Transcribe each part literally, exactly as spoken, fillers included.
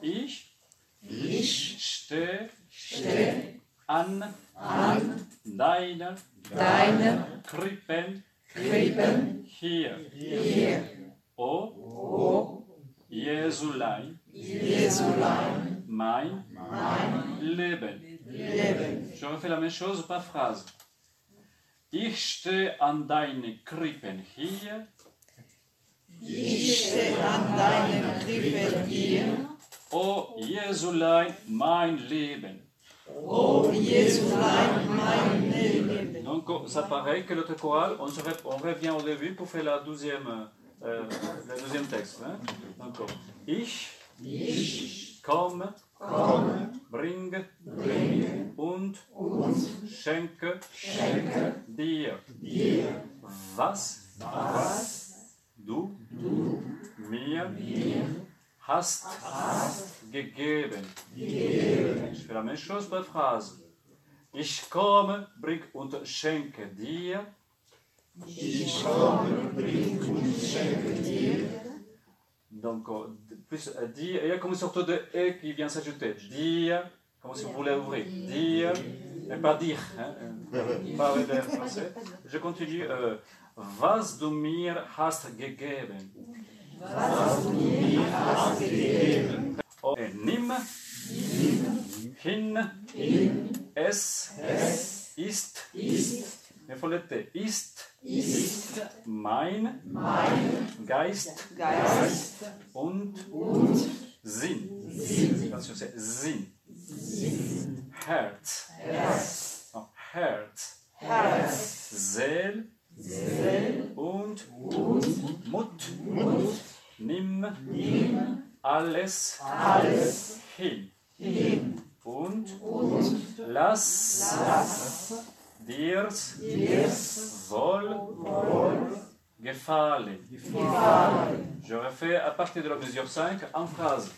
ich, Ich stehe stehe an, an deiner deinen Krippen Krippen hier. hier, O o Jesulein, Jesulein, mein mein Leben. Leben. Je refais la même chose par phrase. Ich stehe an deinen Krippen hier. Ich stehe an deinen Krippen hier, O Jesulein, mein Leben. o Jesulein, mein Leben. Donc ça paraît que l'autre chorale, on, se rep- on revient au début pour faire la douzième, euh, le deuxième texte. Hein? Donc, ich, Ich komme, komme, bring, bringe und, und schenke, schenke dir, dir, was was du du mir mir hast hast gegeben. gegeben. Je fais la même chose par phrase. Ich komme, bring und schenke dir. Ich komme, bringe und schenke dir. Donc, euh, plus euh, dire, il y a comme une sorte de et qui vient s'ajouter. Dire, comme si vous voulez ouvrir. Dire, et pas dire. Hein, euh, pas avec le français. Je continue. Euh, was du mir hast gegeben. Was du mir hast gegeben. Oh, et nimm, hin, Hin, es, es ist, ist, il faut le T, ist, ist mein, mein Geist Geist und und Sinn. Sinn. Attention, c'est Sinn. Herz. Herz, Oh, Herz. Herz, Seel Seel und und Mut. Mut. Nimm Nimm alles alles hin hin und und lass lass dir's dir's wohl wohl gefallen. gefallen. Je refais à partir de la mesure cinq en phrase.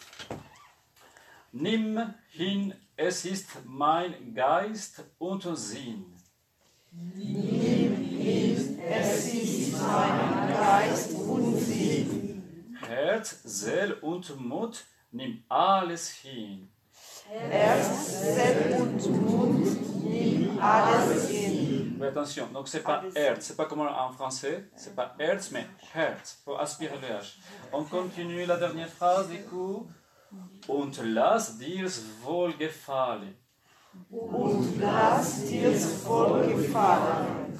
Nimm hin, es ist mein Geist und Sinn. Nimm hin, es ist mein Geist und Sinn. Herz, Seel und Mut, nimm alles hin. Herz, Seel und Mut, nimm alles hin. Mais attention, donc c'est pas Herz, c'est pas comme en français, c'est pas Herz, mais Herz, pour aspirer le H. On continue la dernière phrase du coup. Und lass dir's wohl gefallen. Und lass dir's wohl gefallen.